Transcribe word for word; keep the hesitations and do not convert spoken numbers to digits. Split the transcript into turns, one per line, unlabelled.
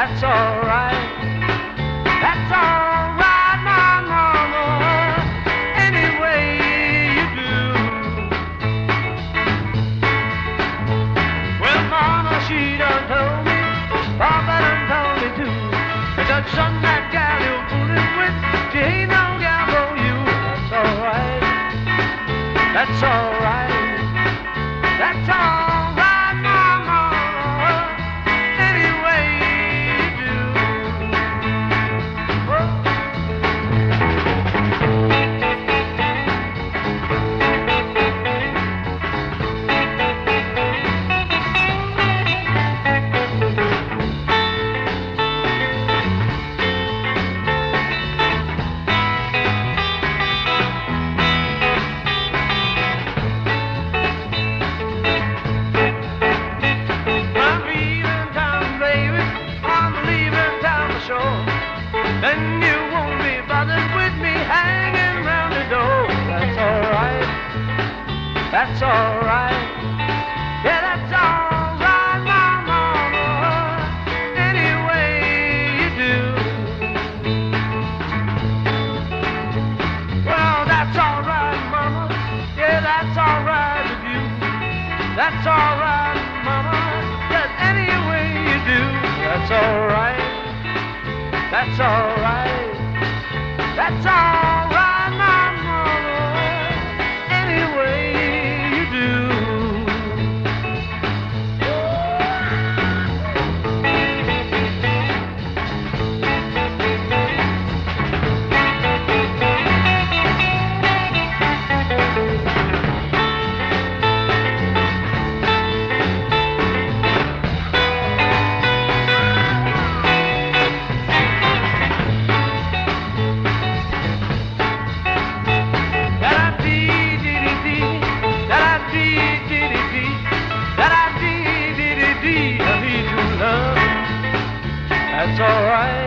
That's alright. That's alright, my mama. Any way you do. Well, mama, she done told me, Papa done told me too, that son, that gal you're fooling with, she ain't no gal for you. That's alright. That's alright. That's alright, my mama. Any way you do. Then you won't be bothered with me hanging round the door. That's alright. That's alright. Yeah, that's alright, my mama. Any way you do. Well, that's alright, mama. Yeah, that's alright with you. That's alright, mama. Just any way you do. That's alright. That's alright. That's alright, my mama. Any way you do. That's alright.